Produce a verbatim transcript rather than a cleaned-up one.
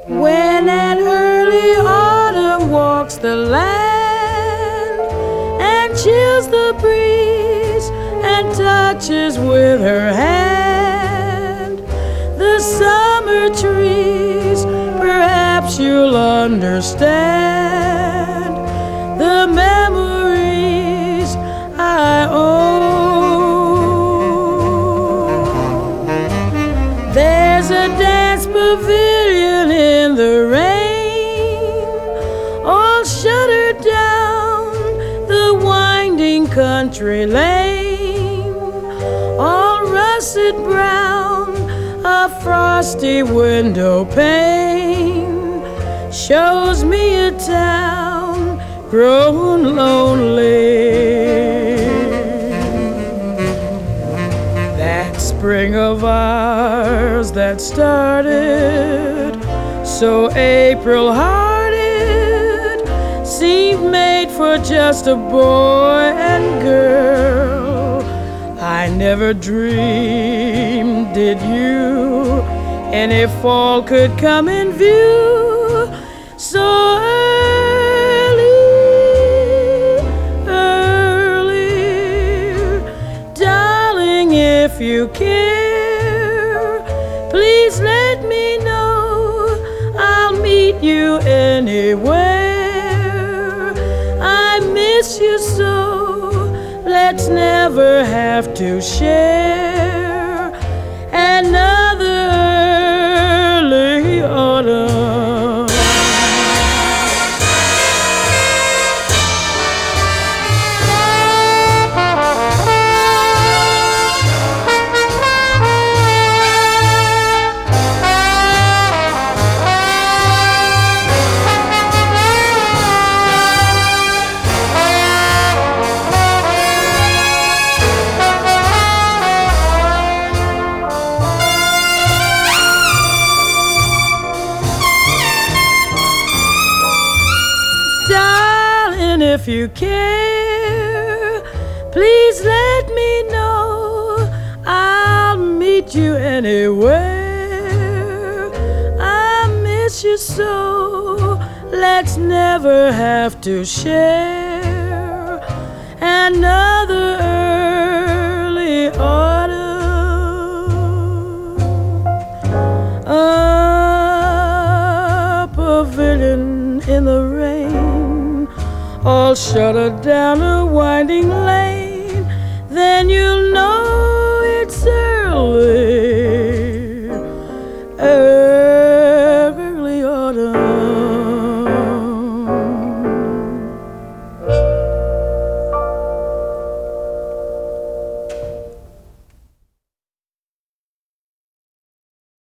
When an early autumn walks the land and chills the breeze and touches with her hand the summer trees, perhaps you'll understand the memories I own. There's a dance pavilion in the rain, all shuttered down the winding country lane, all russet brown, a frosty window pane shows me a town grown lonely. That spring of ours that started so April-hearted seemed made for just a boy and girl. I never dreamed, did you, any fall could come in view so early, early. Darling, if you care, please let me know. I'll meet you anywhere. I miss you so, let's never have to share another early autumn. If you care, please let me know. I'll meet you anywhere. I miss you so, let's never have to share another early autumn. A pavilion in the rain, all shuttered down a winding lane.